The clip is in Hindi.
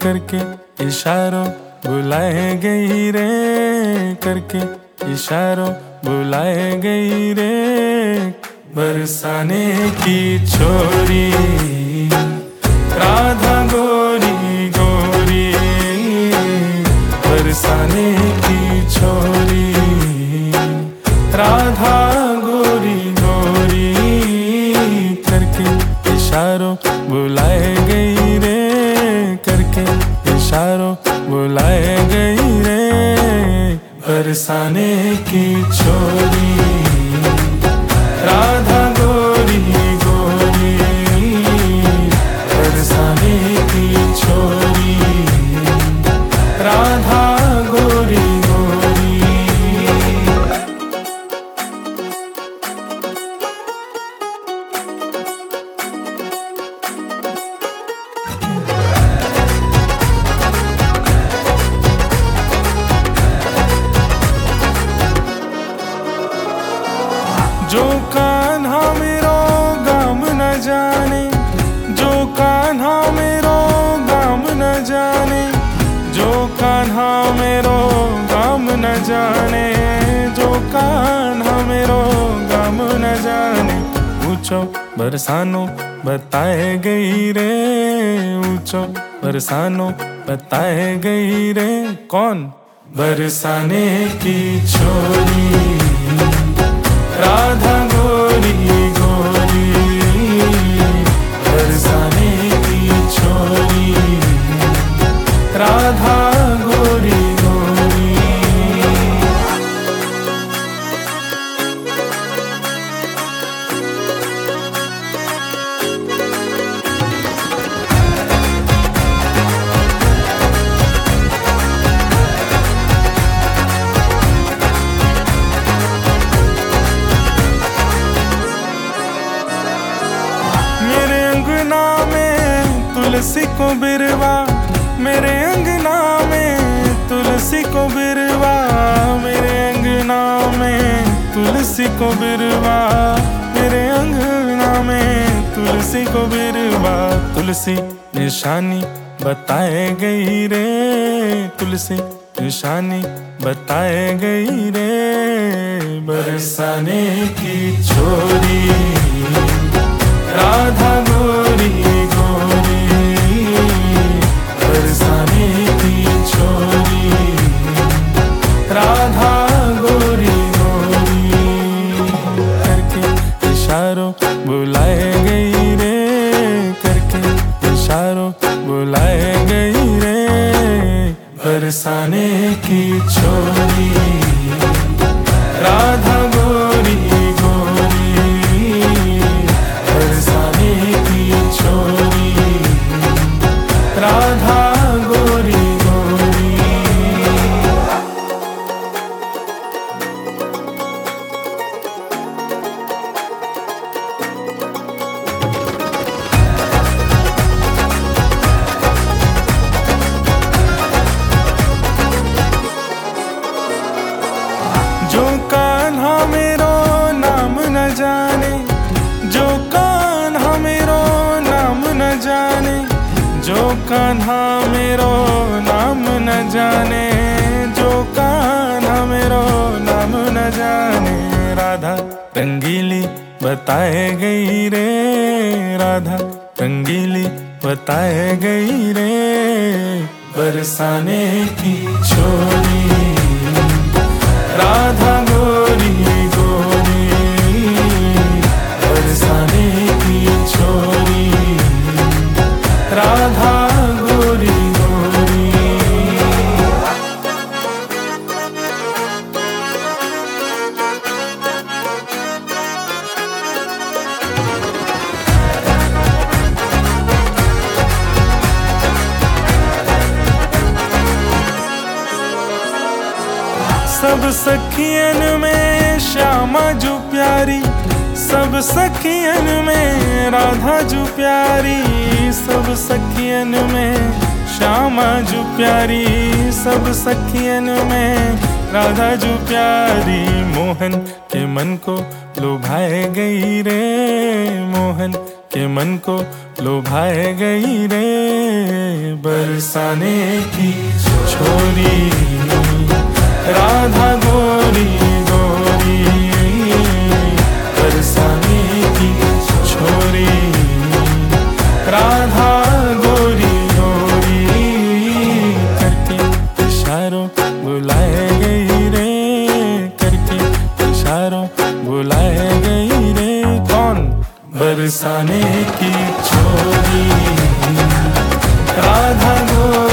करके इशारों बुलाए गई रे, करके इशारों बुलाए गई रे। बरसाने की छोरी राधा गोरी गोरी, बरसाने की छोरी राधा गोरी गोरी, करके इशारों बुलाए गई रे, करके इशारों बुलाए गई रे। बरसाने की छोरी राधा गोरी गोरी, बरसाने की छोरी राधा गोरी गोरी। जो कान्हा मेरो गाम न जाने, जो कान्हा मेरो गाम न जाने, जो कान्हा मेरो गाम न जाने, जो कान्हा मेरो गाम न जाने। ऊंचो बरसानो बताए गई रे, ऊंचो बरसानो बताए गई रे। कौन? बरसाने की छोरी राधा गोरी गोरी, बरसाने की छोरी राधा गोरी गोरी। तुलसी को बिरवा, मेरे अंगना में तुलसी को बिरवा, मेरे अंगना में तुलसी को बिरवा, मेरे अंगना में तुलसी को बिरवा। तुलसी निशानी बताए गई रे, तुलसी निशानी बताए गई रे। बरसाने की छोरी राधा गोरी गोरी, बरसाने की छोरी राधा गोरी गोरी, करके इशारों बुलाए गई रे, करके इशारों बुलाए गई रे। बरसाने की छोरी राधा गोरी गोरी, बरसाने की छोरी राधा गोरी गोरी। जो कान्हा मेरो नाम न जाने, जो कान्हा मेरो नाम न जाने, जो कान्हा मेरो नाम न जाने, जो कान्हा मेरो नाम न जाने। राधा रंगीली बताए गई रे, राधा रंगीली बताए गई रे। बरसाने की छोरी राधा गोरी गोरी, बरसाने की छोरी राधा गोरी गोरी। सब सखियन में श्यामा जो प्यारी, सब सखियन में राधा जो प्यारी, सब सखियन में श्यामा जो प्यारी, सब सखियन में राधा जो प्यारी। मोहन के मन को लुभाए गई रे, मोहन के मन को लुभाए गई रे। बरसाने की छोरी राधा गोरी गोरी, बरसाने की छोरी राधा गोरी गोरी, करके इशारों बुलाए गई रे, करके इशारों बुलाए गई रे। कौन? बरसाने की छोरी राधा गोरी।